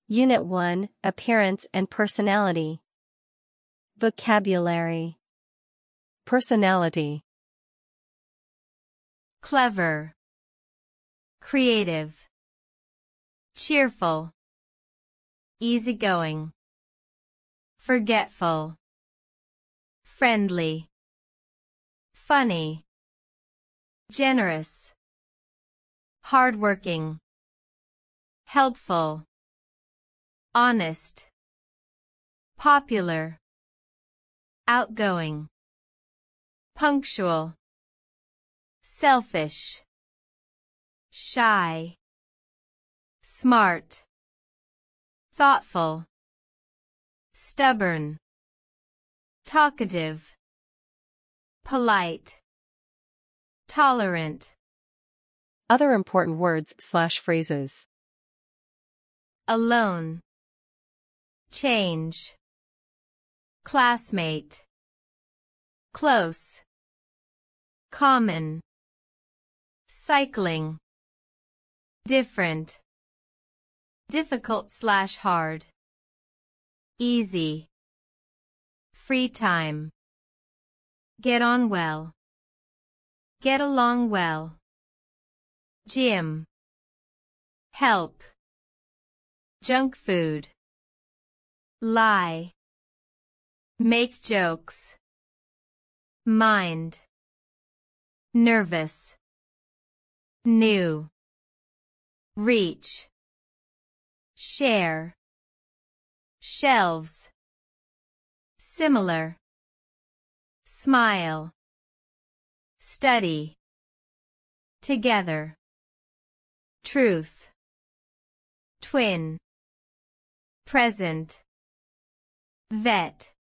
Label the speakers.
Speaker 1: Unit 1, Appearance and Personality. Vocabulary. Personality.
Speaker 2: Clever, creative, cheerful, easygoing, forgetful, friendly, funny, generous, hardworking, helpful, honest, popular, outgoing, punctual, selfish, shy, smart, thoughtful, stubborn, talkative, polite, tolerant.
Speaker 1: Other important words/phrases.
Speaker 2: Alone, change, classmate, close, common, cycling, different, difficult/hard, easy, free time, get on well, get along well, gym, help, junk food, lie, make jokes, mind, nervous, new, reach, share, shelves, similar, smile, study, together, truth, twin, present, vet.